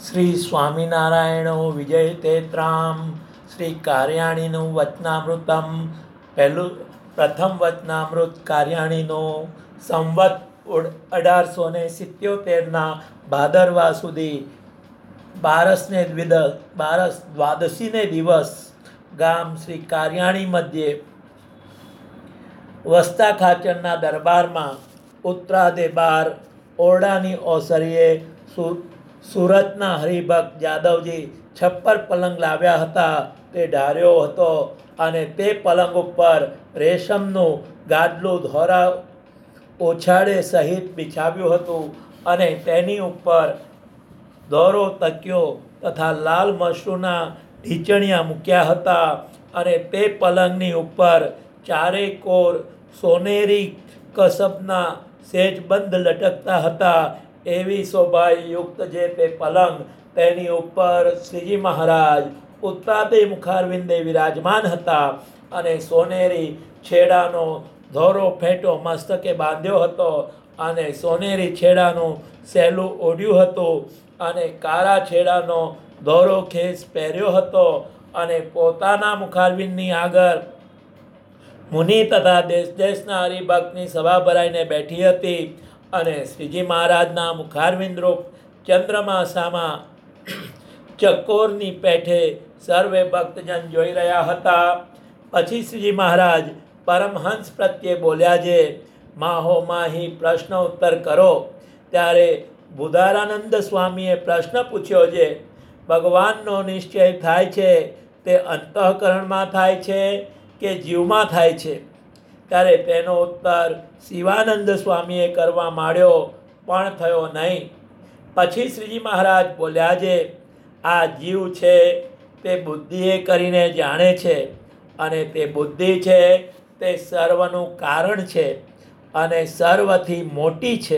શ્રી સ્વામિનારાયણો વિજય તેત્રામ શ્રી કાર્યાણીનું વચનામૃતમ પ્રથમ વચનામૃત કાર્યાણીનું સંવત 1877 ભાદરવા સુધી બારસ દ્વાદશીને દિવસ ગામ શ્રી કાર્યાણી મધ્યે વસ્તા ખાચરના દરબારમાં ઉત્તરાધે 12 ઓરડાની ઓસરીએ સુરતના હરિભક્ત જાદવજી છપ્પર પલંગ લાવ્યા હતા. તે ઢાર્યો હતો અને તે પલંગ ઉપર રેશમનું ગાદલું ધોરા ઓછાડે સહિત બિછાવ્યું હતું અને તેની ઉપર દોરો તકિયો તથા લાલ મશરૂના ઢીંચણિયા મૂક્યા હતા અને તે પલંગની ઉપર ચારે કોર સોનેરી કસબના સેજબંધ લટકતા હતા. એવી શોભાયુક્ત જે તે પલંગ, તેની ઉપર શ્રીજી મહારાજ ઉત્તાદે મુખારવિંદે વિરાજમાન હતા અને સોનેરી છેડાનો ધોરો ફેંટો મસ્તકે બાંધ્યો હતો અને સોનેરી છેડાનું સહેલું ઓઢ્યું હતું અને કાળા છેડાનો ધોરો ખેસ પહેર્યો હતો અને પોતાના મુખારવિંદની આગળ મુનિ તથા દેશ દેશના હરિભક્તની સભા ભરાઈને બેઠી હતી અને શ્રીજી મહારાજના મુખારવિંદ રૂપ ચંદ્રમાસામાં ચકોરની પેઠે સર્વે ભક્તજન જોઈ રહ્યા હતા. પછી શ્રીજી મહારાજ પરમહંસ પ્રત્યે બોલ્યા છે, માહો માહી પ્રશ્ન ઉત્તર કરો. ત્યારે બુધારાનંદ સ્વામીએ પ્રશ્ન પૂછ્યો છે, ભગવાનનો નિશ્ચય થાય છે તે અંતઃકરણમાં થાય છે કે જીવમાં થાય છે? ત્યારે તેનો ઉત્તર શિવાનંદ સ્વામીએ કરવા માંડ્યો પણ થયો નહીં. પછી શ્રીજી મહારાજ બોલ્યા છે, આ જીવ છે તે બુદ્ધિએ કરીને જાણે છે અને તે બુદ્ધિ છે તે સર્વનું કારણ છે અને સર્વથી મોટી છે.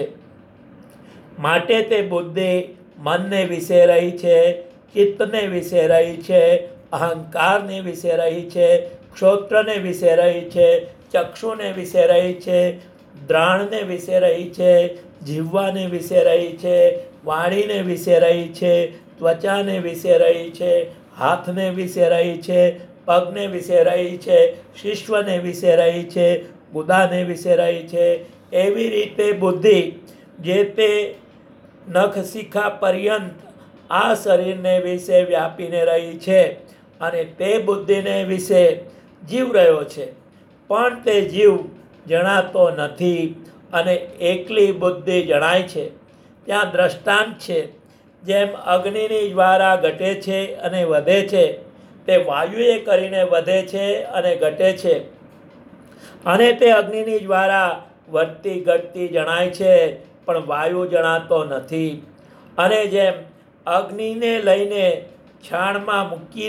માટે તે બુદ્ધિ મનને વિશે રહી છે, ચિત્તને વિશે રહી છે, અહંકારને વિશે રહી છે, ક્ષોત્રને વિશે રહી છે, ચક્ષુને વિશે રહી છે, દ્રાણને વિશે રહી છે, જીવવાને વિશે રહી છે, વાણીને વિશે રહી છે, ત્વચાને વિશે રહી છે, હાથને વિશે રહી છે, પગને વિશે રહી છે, શિશ્વને વિશે રહી છે, ગુદાને વિશે રહી છે. એવી રીતે બુદ્ધિ જે તે નખ શિખા પર્યંત આ શરીરને વિશે વ્યાપીને રહી છે અને તે બુદ્ધિને વિશે જીવ રહ્યો છે. પણ તે જીવ જણાતો નથી અને એકલી બુદ્ધિ જણાય છે. ત્યાં દ્રષ્ટાંત છે, જેમ અગ્નિની જ્વાળા ઘટે છે અને વધે છે, તે વાયુએ કરીને વધે છે અને ઘટે છે અને તે અગ્નિની જ્વાળા વધતી ઘટતી જણાય છે પણ વાયુ જણાતો નથી. અને જેમ અગ્નિને લઈને છાણમાં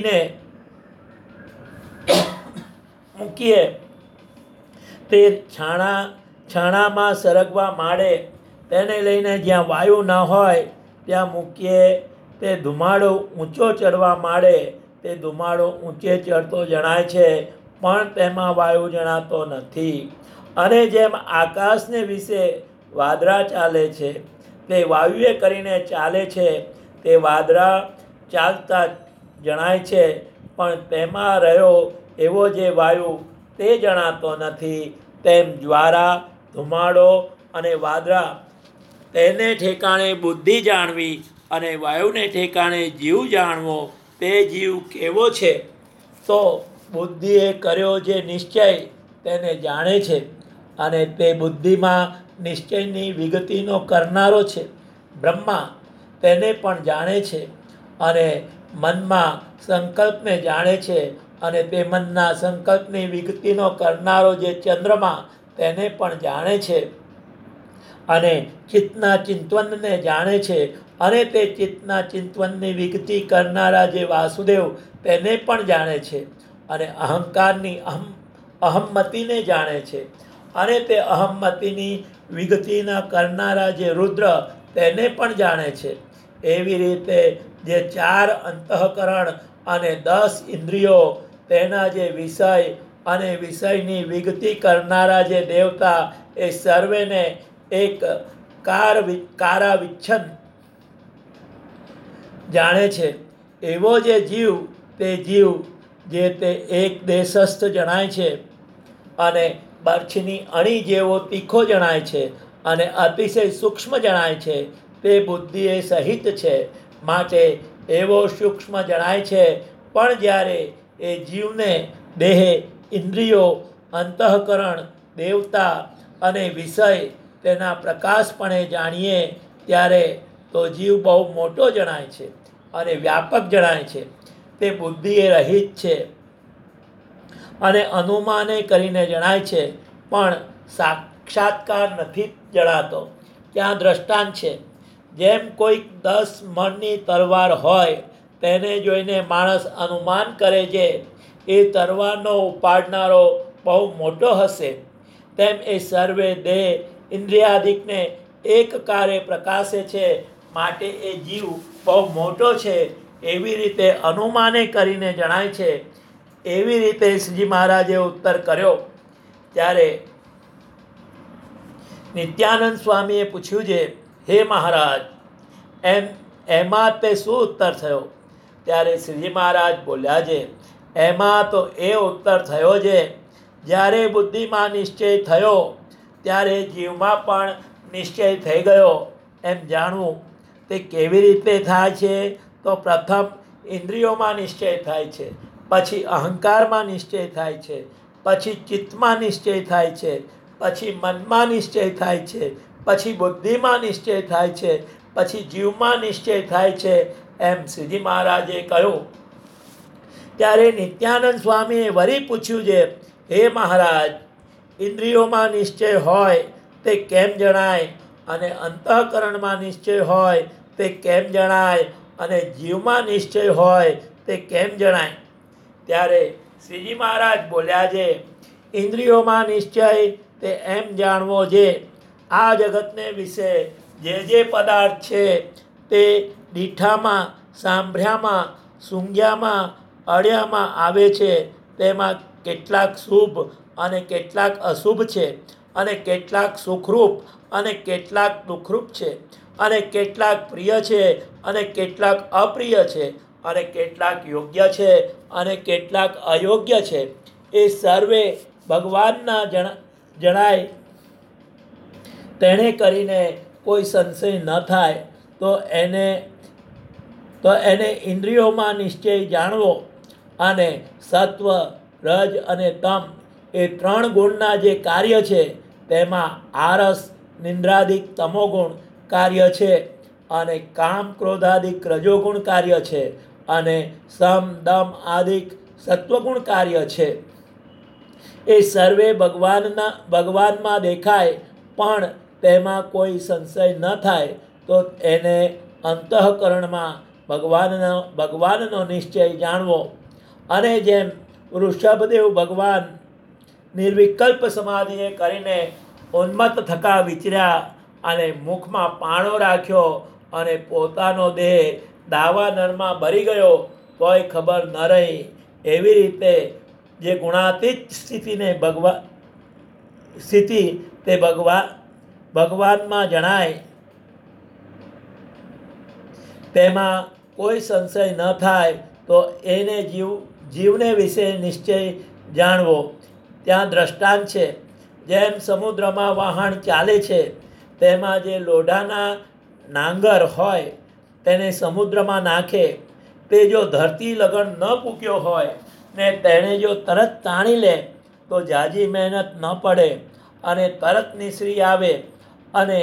મૂકીએ તે છાણામાં સરગવા માંડે, તેને લઈને જ્યાં વાયુ ન હોય ત્યાં મૂકીએ તે ધુમાડો ઊંચો ચડવા માંડે, તે ધુમાડો ઊંચે ચડતો જણાય છે પણ તેમાં વાયુ જણાતો નથી. અને જેમ આકાશને વિશે વાદળા ચાલે છે, તે વાયુએ કરીને ચાલે છે, તે વાદળા ચાલતા જણાય છે પણ તેમાં રહ્યો એવો જે વાયુ તે જણાતો નથી. તેમ જ્વાળા, ધુમાડો અને વાદળા તેને ઠેકાણે બુદ્ધિ જાણવી અને વાયુને ઠેકાણે જીવ જાણવો. તે જીવ કેવો છે? તો બુદ્ધિએ કર્યો જે નિશ્ચય તેને જાણે છે અને તે બુદ્ધિમાં નિશ્ચયની વિગતિનો કરનારો છે. બ્રહ્મા તેને પણ જાણે છે અને મનમાં સંકલ્પને જાણે છે અને તે મનના સંકલ્પની વિગતિનો કરનારો જે ચંદ્રમા તેને પણ જાણે છે અને ચિત્તના ચિંતવનને જાણે છે અને તે ચિત્તના ચિંતવનની વિગતિ કરનારા જે વાસુદેવ તેને પણ જાણે છે અને અહંકારની અહમમતિને જાણે છે અને તે અહમમતિની વિગતિના કરનારા જે રુદ્ર તેને પણ જાણે છે. એવી રીતે જે 4 અંતઃકરણ અને 10 ઇન્દ્રિયો, તેના જે વિષય અને વિષયની વિગતિ કરનારા જે દેવતા, એ સર્વેને એક કારાવિચ્છન જાણે છે. એવો જે જીવ તે જીવ જે તે એક દેશસ્થ જણાય છે અને બરછની અણી જેવો તીખો જણાય છે અને અતિશય સૂક્ષ્મ જણાય છે, તે બુદ્ધિએ સહિત છે. માટે એવો સૂક્ષ્મ જણાય છે, પણ જ્યારે એ જીવને દેહ, ઇન્દ્રિયો, અંતઃકરણ, દેવતા અને વિષય તેના પ્રકાશપણે જાણીએ ત્યારે તો જીવ બહુ મોટો જણાય છે અને વ્યાપક જણાય છે. તે બુદ્ધિએ રહિત છે અને અનુમાને કરીને જણાય છે, પણ સાક્ષાત્કાર નથી જણાતો. ત્યાં દ્રષ્ટાંત છે. જેમ કોઈક 10 મણની તલવાર હોય, તેને જોઈને માણસ અનુમાન કરે છે એ તલવારનો ઉપાડનારો બહુ મોટો હશે, તેમ એ સર્વે દેહ ઇન્દ્રિયાદિકને એક કારે પ્રકાશે છે. માટે એ જીવ બહુ મોટો છે એવી રીતે અનુમાને કરીને જણાય છે. એવી રીતે શ્રીજી મહારાજે ઉત્તર કર્યો. ત્યારે નિત્યાનંદ સ્વામીએ પૂછ્યું છે, હે મહારાજ, એમાં તે શું ઉત્તર થયો? ત્યારે શ્રીજી મહારાજ બોલ્યા છે, એમાં તો એ ઉત્તર થયો છે, જ્યારે બુદ્ધિમાં નિશ્ચય થયો ત્યારે જીવમાં પણ નિશ્ચય થઈ ગયો એમ જાણવું. તે કેવી રીતે થાય છે? તો પ્રથમ ઇન્દ્રિયોમાં નિશ્ચય થાય છે, પછી અહંકારમાં નિશ્ચય થાય છે, પછી ચિત્તમાં નિશ્ચય થાય છે, પછી મનમાં નિશ્ચય થાય છે, પછી બુદ્ધિમાં નિશ્ચય થાય છે, પછી જીવમાં નિશ્ચય થાય છે, એમ શ્રીજી મહારાજે કહ્યું. ત્યારે નિત્યાનંદ સ્વામીએ વળી પૂછ્યું છે, હે મહારાજ, ઇન્દ્રિયોમાં નિશ્ચય હોય તે કેમ જણાય અને અંતઃકરણમાં નિશ્ચય હોય તે કેમ જણાય અને જીવમાં નિશ્ચય હોય તે કેમ જણાય? ત્યારે શ્રીજી મહારાજ બોલ્યા છે, ઇન્દ્રિયોમાં નિશ્ચય તે એમ જાણવો છે, આ જગતને વિશે જે પદાર્થ છે તે દીઠામાં, સાંભળ્યામાં, સૂંઘ્યામાં, અડ્યામાં આવે છે, તેમાં કેટલાક શુભ અને કેટલાક અશુભ છે, અને કેટલાક સુખરૂપ અને કેટલાક દુઃખરૂપ છે, અને કેટલાક પ્રિય છે અને કેટલાક અપ્રિય છે, અને કેટલાક યોગ્ય છે અને કેટલાક અયોગ્ય છે. એ સર્વે ભગવાનના જણાય. તેણે કરીને કોઈ સંશય ન થાય તો એને ઇન્દ્રિયોમાં નિશ્ચય જાણવો. અને સત્વ, રજ અને તમ એ 3 ગુણના જે કાર્ય છે તેમાં આરસ, નિંદ્રાદિક તમોગુણ કાર્ય છે, અને કામ, ક્રોધાદિક રજોગુણ કાર્ય છે, અને સમ, દમ આદિક સત્વગુણ કાર્ય છે. એ સર્વે ભગવાનમાં દેખાય, પણ તેમાં કોઈ સંશય ન થાય તો એને અંતઃકરણમાં ભગવાનનો નિશ્ચય જાણવો. અને જેમ ઋષભદેવ ભગવાન નિર્વિકલ્પ સમાધિએ કરીને ઉન્મત્ત થકા વિચર્યા અને મુખમાં પાણો રાખ્યો અને પોતાનો દેહ દાવાનળમાં ભરી ગયો તોય ખબર ન રહી, એવી રીતે જે ગુણાતીત સ્થિતિ તે ભગવાનમાં જણાય, તેમાં કોઈ સંશય ન થાય તો એને જીવને વિશે નિશ્ચય જાણવો. ત્યાં દ્રષ્ટાંત છે. જેમ સમુદ્રમાં વહાણ ચાલે છે, તેમાં જે લોઢાના નાંગર હોય તેને સમુદ્રમાં નાખે, તે જો ધરતી લગન ન પૂક્યો હોય ને તેણે જો તરત તાણી લે તો ઝાઝી મહેનત ન પડે અને તરત નિસરી આવે, અને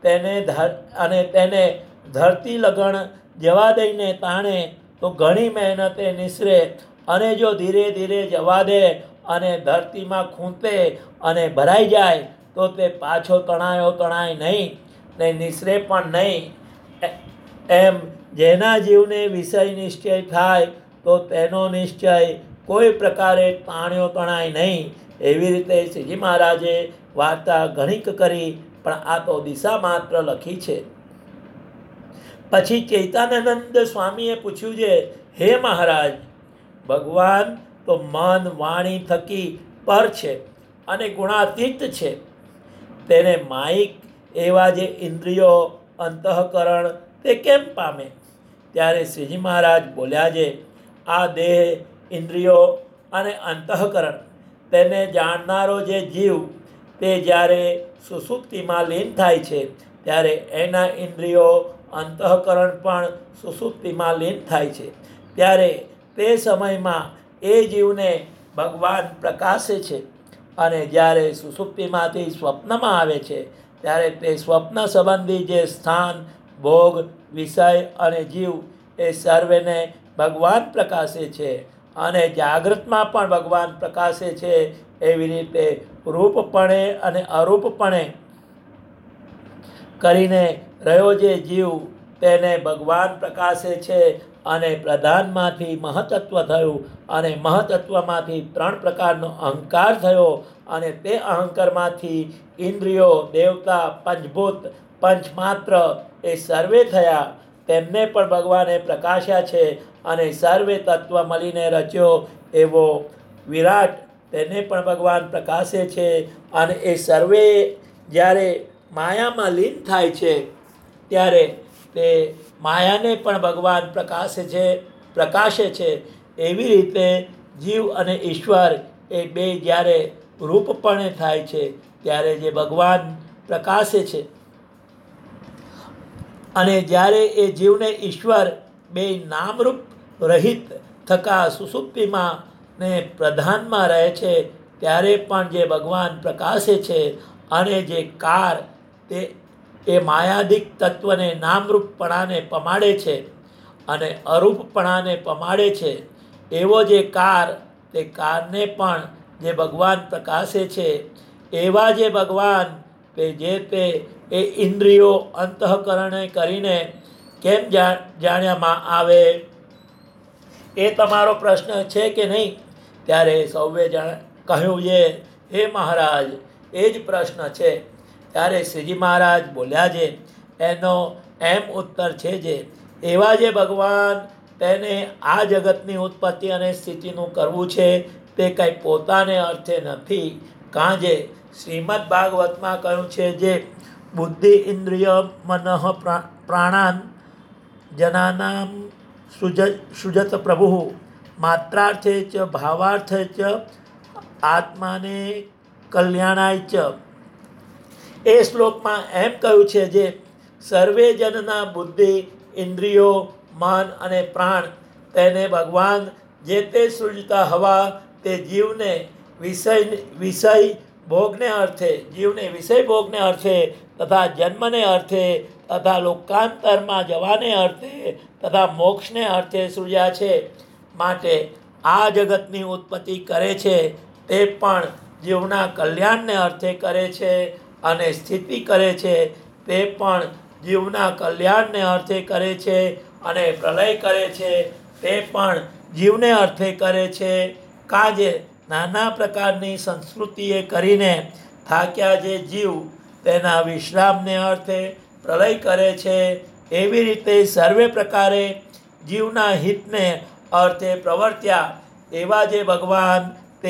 તેને ધરતી લગણ જવા દઈને તાણે તો ઘણી મહેનતે નિસરે. અને જો ધીરે ધીરે જવા દે અને ધરતીમાં ખૂંતે અને ભરાઈ જાય તો તે પાછો તણાય નહીં ને નિસરે પણ નહીં. એમ જેના જીવને વિષય નિશ્ચય થાય તો તેનો નિશ્ચય કોઈ પ્રકારે તણાય નહીં. એવી રીતે શ્રીજી મહારાજે વાર્તા ઘણીક કરી, પણ આ તો દિશા માત્ર લખી છે. પછી ચૈતન્યાનંદ સ્વામીએ પૂછ્યું છે, હે મહારાજ, ભગવાન તો મન, વાણી થકી પર છે અને ગુણાતીત છે. તેને માયિક એવા જે ઇન્દ્રિયો, અંતઃકરણ તે કેમ પામે? ત્યારે શ્રીજી મહારાજ બોલ્યા છે, આ દેહ, ઇન્દ્રિયો અને અંતઃકરણ તેને જાણનારો જે જીવ તે જ્યારે સુષુપ્તિમાં લીન થાય છે ત્યારે એના ઇન્દ્રિયો, અંતઃકરણ પણ સુષુપ્તિમાં લીન થાય છે. ત્યારે તે સમયમાં એ જીવને ભગવાન પ્રકાશે છે. અને જ્યારે સુષુપ્તિમાંથી સ્વપ્નમાં આવે છે ત્યારે તે સ્વપ્ન સંબંધી જે સ્થાન, ભોગ, વિષય અને જીવ એ સર્વેને ભગવાન પ્રકાશે છે. અને જાગૃતમાં પણ ભગવાન પ્રકાશે છે. એવી રીતે રૂપપણે અને અરૂપપણે કરીને રહ્યો જે જીવ તેને ભગવાન પ્રકાશે છે. અને પ્રધાનમાંથી મહતત્વ થયું અને મહતત્વમાંથી 3 પ્રકારનો અહંકાર થયો અને તે અહંકારમાંથી ઇન્દ્રિયો, દેવતા, પંચભૂત, પંચમાત્ર એ સર્વે થયા. તેમને પણ ભગવાને પ્રકાશ્યા છે. અને સર્વે તત્વ મળીને રચ્યો એવો વિરાટ તેને પણ ભગવાન પ્રકાશે છે. અને એ સર્વે જ્યારે માયામાં લીન થાય છે ત્યારે તે માયાને પણ ભગવાન પ્રકાશે છે. એવી રીતે જીવ અને ઈશ્વર એ બે જ્યારે રૂપપણે થાય છે ત્યારે જે ભગવાન પ્રકાશે છે. અને જ્યારે એ જીવને ઈશ્વર બે નામરૂપ રહિત થકા સુષુપ્તિમાં ને પ્રધાનમાં રહે છે ત્યારે પણ જે ભગવાન પ્રકાશે છે. અને જે કાર તે એ માયાદિક તત્વને નામરૂપપણાને પમાડે છે અને અરૂપપણાને પમાડે છે. એવો જે કાર તે કારને પણ જે ભગવાન પ્રકાશે છે. એવા જે ભગવાન તે જે તે એ ઇન્દ્રિયો, અંતઃકરણે કરીને કેમ જાણ્યામાં આવે? એ તમારો પ્રશ્ન છે કે નહીં? ત્યારે સૌએ કહ્યું છે, હે મહારાજ, એ જ પ્રશ્ન છે. ત્યારે શ્રીજી મહારાજ બોલ્યા છે, એનો એમ ઉત્તર છે જે એવા જે ભગવાન તેને આ જગતની ઉત્પત્તિ અને સ્થિતિનું કરવું છે તે કંઈ પોતાને અર્થે નથી. કાં જે શ્રીમદ ભાગવતમાં કહ્યું છે જે બુદ્ધિ, ઇન્દ્રિય, મનઃ, પ્રાણાન જનાનામ સૃજત પ્રભુ માત્રાર્થે ચ ભાવાર્થે ચ આત્માને કલ્યાણાય ચ. એ શ્લોકમાં એમ કહ્યું છે જે સર્વે જનના બુદ્ધિ, ઇન્દ્રિયો, મન અને પ્રાણ તેને ભગવાન જે તે સૃજતા હવા તે જીવને વિષય ભોગને અર્થે તથા જન્મને અર્થે તથા લોકાંતરમાં જવાને અર્થે તથા મોક્ષને અર્થે સૃજ્યા છે. માટે આ જગતની ઉત્પત્તિ કરે છે તે પણ જીવના કલ્યાણને અર્થે કરે છે. અને સ્થિતિ કરે છે તે પણ જીવના કલ્યાણને અર્થે કરે છે. અને પ્રલય કરે છે તે પણ જીવને અર્થે કરે છે. કાજે નાના પ્રકારની સંસ્કૃતિએ કરીને થાક્યા જે જીવ તેના વિશ્રામને અર્થે પ્રલય કરે છે. એવી રીતે સર્વે પ્રકારે જીવના હિતને અર્થે પ્રવર્ત્યા એવા જે ભગવાન તે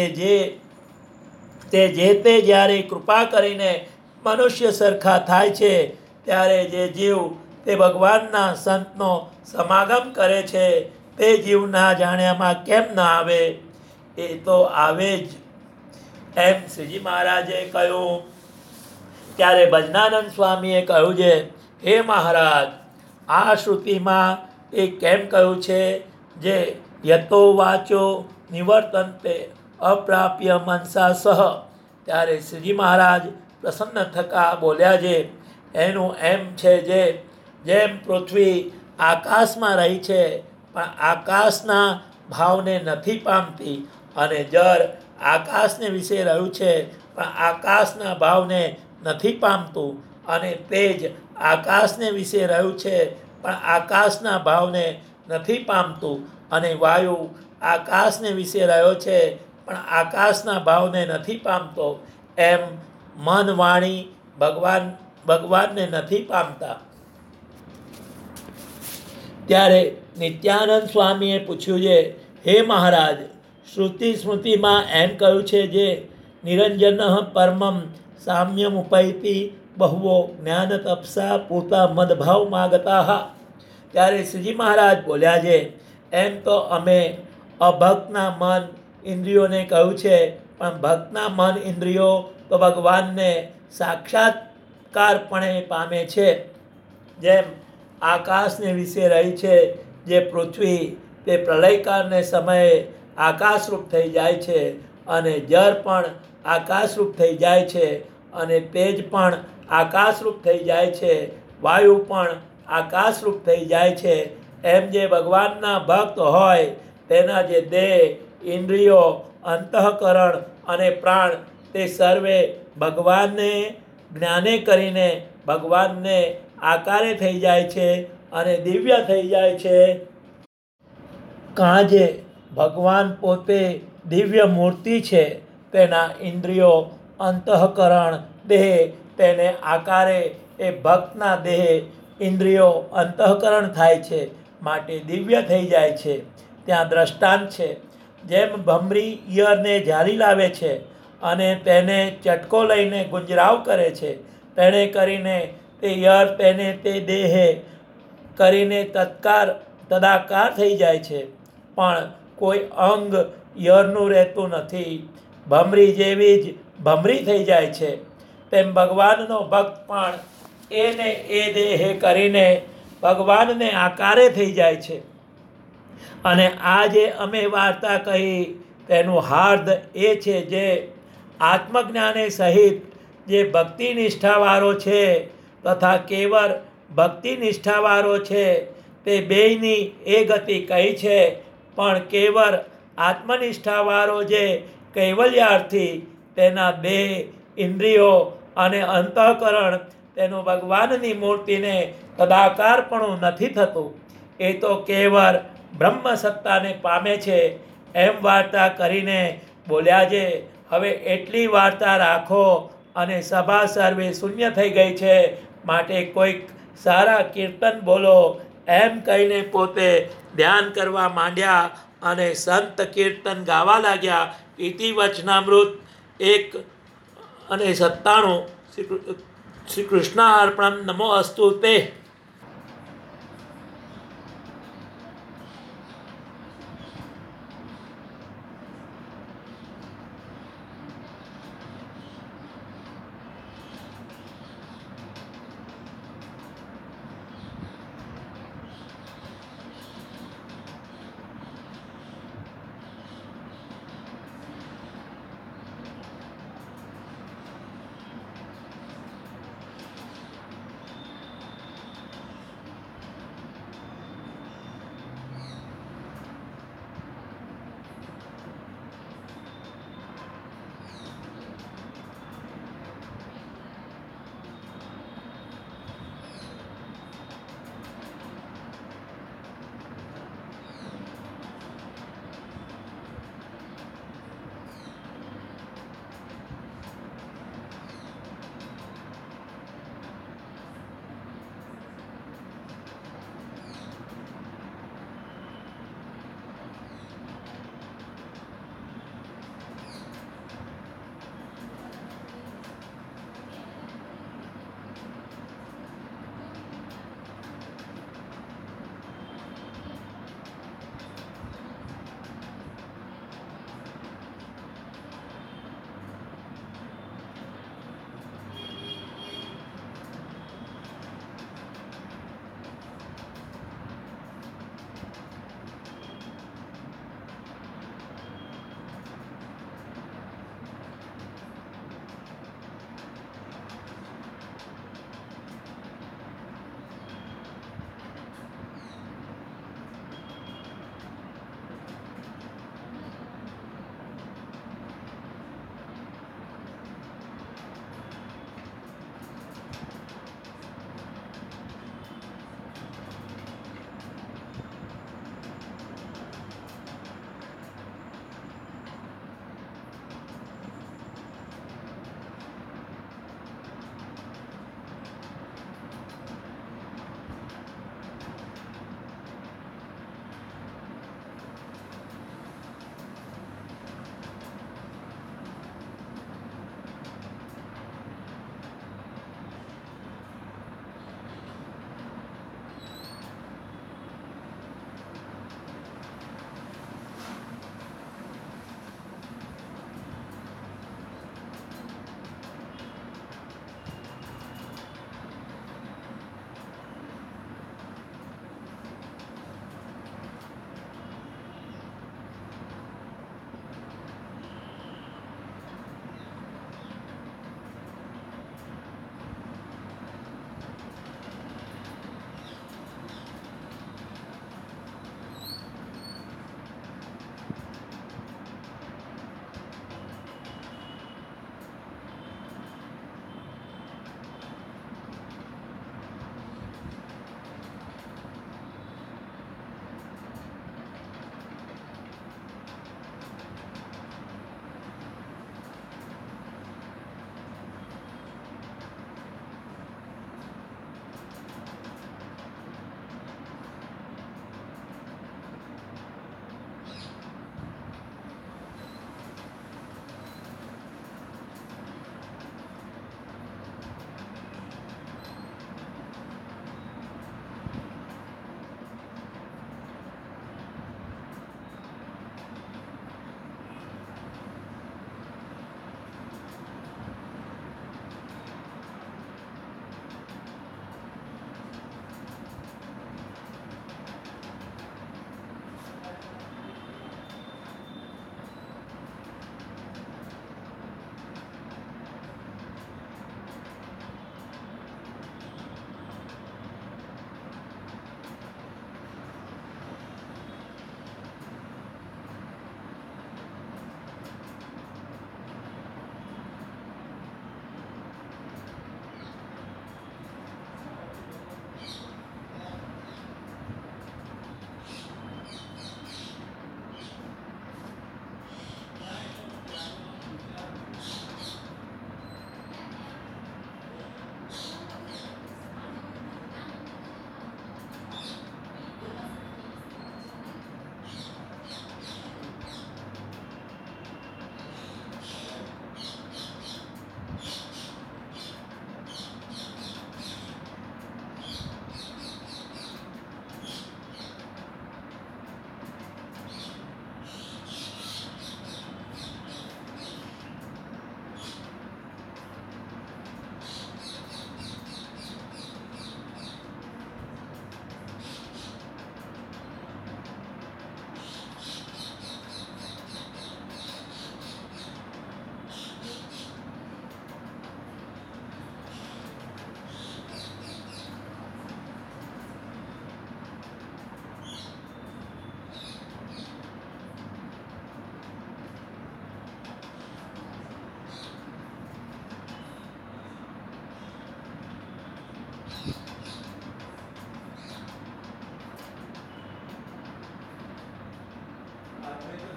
જ્યારે કૃપા કરીને મનુષ્ય સરખા થાય છે ત્યારે જે જીવ તે ભગવાનના સંતનો સમાગમ કરે છે તે જીવના જાણ્યામાં કેમ ન આવે? એ તો આવે જ. એમ શ્રીજી મહારાજે કહ્યું. ત્યારે ભજનાનંદ સ્વામીએ કહ્યું છે, હે મહારાજ, આ શ્રુતિમાં એ કેમ કહ્યું છે જે યતો વાચો નિવર્તન્તે અપ્રાપ્ય મનસા સહ. ત્યારે શ્રીજી મહારાજ પ્રસન્ન થકા બોલ્યા છે, એનું એમ છે જે જેમ પૃથ્વી આકાશમાં રહી છે પણ આકાશના ભાવને નથી પામતી અને જળ આકાશને વિશે રહ્યું છે પણ આકાશના ભાવને નથી પામતું અને તેજ આકાશને વિશે રહ્યું છે પણ આકાશના ભાવને નથી પામતું અને વાયુ આકાશને વિશે રહ્યો છે પણ આકાશના ભાવને નથી પામતો. એમ મન, વાણી ભગવાનને નથી પામતા. ત્યારે નિત્યાનંદ સ્વામીએ પૂછ્યું છે, હે મહારાજ, શ્રુતિ સ્મૃતિમાં એમ કહ્યું છે જે નિરંજન પરમમ સામ્યમુપૈતિ બહુવો જ્ઞાન તપસા પૂતા મદભાવમાગતા. ત્યારે શ્રીજી મહારાજ બોલ્યા છે, એમ તો અમે અભક્તના મન ઇન્દ્રિયોને કહ્યું છે, પણ ભક્તના મન ઇન્દ્રિયો તો ભગવાનને સાક્ષાત્કારપણે પામે છે. જેમ આકાશને વિશે રહી છે, જે પૃથ્વી તે પ્રલયકાળને સમયે આકાશરૂપ થઈ જાય છે, અને જળ પણ આકાશરૂપ થઈ જાય છે, અને તેજ પણ આકાશરૂપ થઈ જાય છે, વાયુ પણ આકાશરૂપ થઈ જાય છે. એમ જે ભગવાનના ભક્ત હોય તેના જે દેહ, ઇન્દ્રિયો, અંતઃકરણ અને પ્રાણ તે સર્વે ભગવાનને જ્ઞાને કરીને ભગવાનને આકારે થઈ જાય છે અને દિવ્ય થઈ જાય છે. કાજે ભગવાન પોતે દિવ્ય મૂર્તિ છે, તેના ઇન્દ્રિયો, અંતઃકરણ, દેહ તેને આકારે એ ભક્તના દેહ, ઇન્દ્રિયો, અંતઃકરણ થાય છે, માટે દિવ્ય થઈ જાય છે. ત્યાં દ્રષ્ટાંત છે, જેમ ભમરી ઈયળને ઝાલી લાવે છે અને તેને ચટકો લઈને ગુંજરાવ કરે છે, તેણે કરીને તે ઈયળ તેને તે દેહે કરીને તદાકાર થઈ જાય છે, પણ કોઈ અંગ ઈયળનું રહેતું નથી. ભમરી જેવી જ ભમરી થઈ જાય છે. તેમ ભગવાનનો ભક્ત પણ એને એ દેહે કરીને ભગવાનને આકારે થઈ જાય છે. અને આ જે અમે વાર્તા કહી તેનું હાર્દ એ છે, જે આત્મજ્ઞાને સહિત જે ભક્તિ નિષ્ઠાવાળો છે તથા કેવળ ભક્તિ નિષ્ઠાવાળો છે, તે બેયની એ ગતિ કહી છે. પણ કેવળ આત્મનિષ્ઠાવાળો જે કૈવલ્યાર્થી, તેના દેહ, ઇન્દ્રિયો અને અંતઃકરણ તેનું ભગવાનની મૂર્તિને તદાકારપણું નથી થતું, એ તો કેવળ બ્રહ્મ સત્તાને પામે છે. એમ વાર્તા કરીને બોલ્યા છે, હવે એટલી વાર્તા રાખો, અને સભા સર્વે શૂન્ય થઈ ગઈ છે, માટે કોઈક સારા કીર્તન બોલો. એમ કહીને પોતે ધ્યાન કરવા માંડ્યા અને સંત કીર્તન ગાવા લાગ્યા. ઇતિ વચનામૃત 1:97. શ્રી કૃષ્ણાર્પણમ. નમો અસ્તુ તે.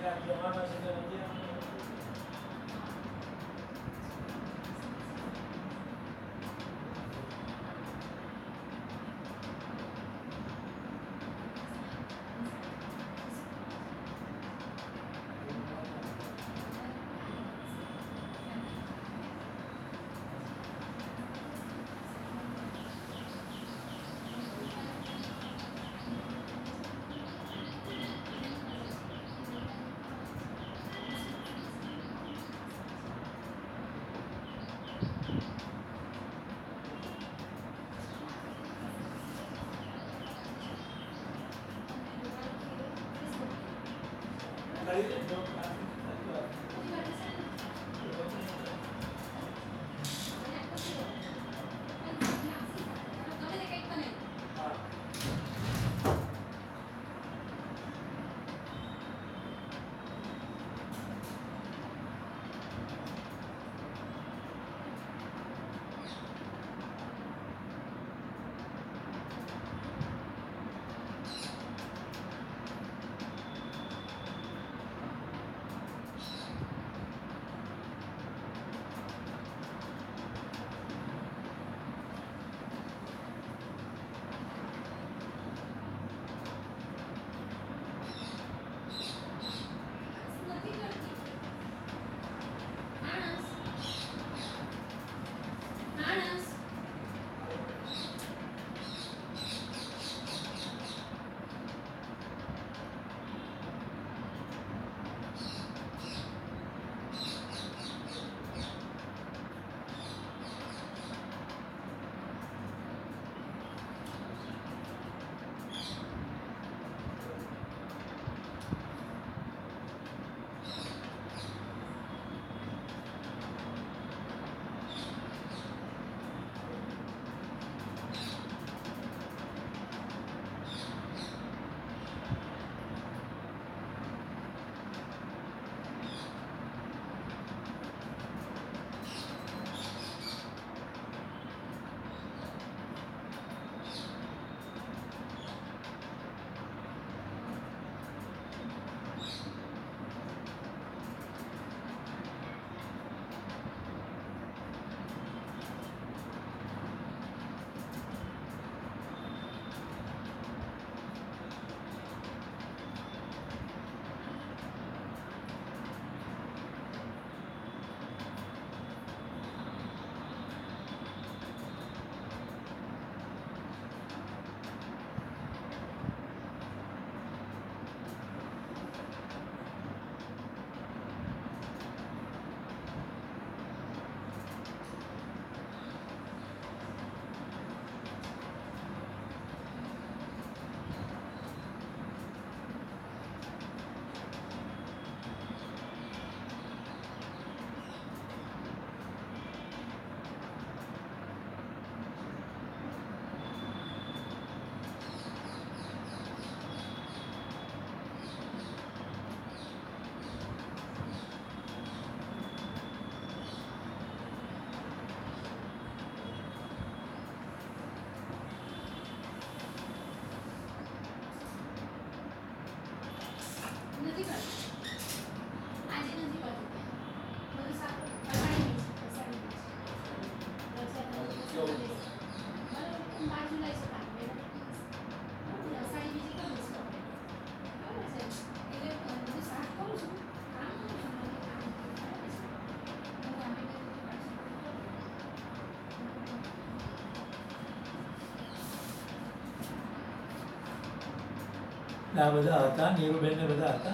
આ બધા હતા નીરુબેન ને બધા હતા.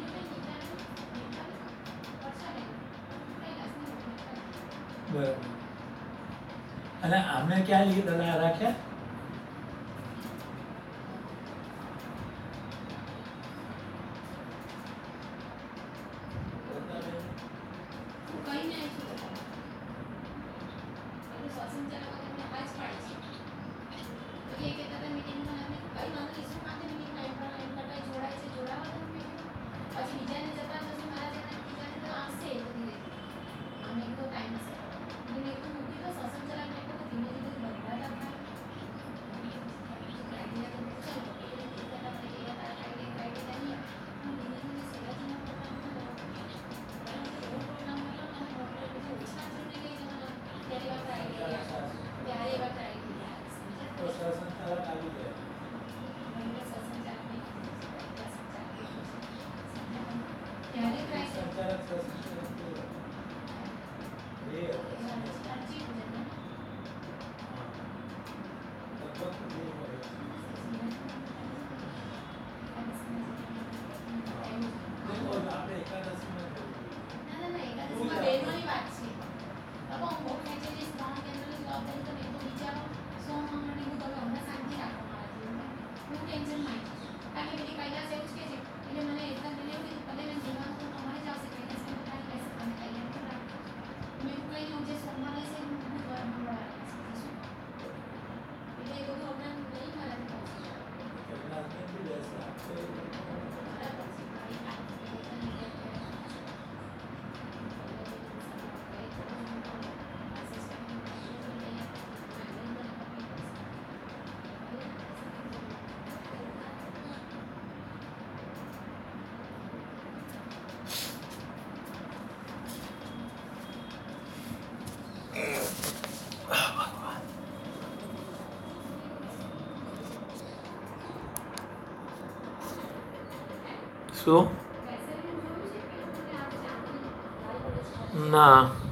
બરાબર. અને આમને ક્યાં રાખ્યા? શું ના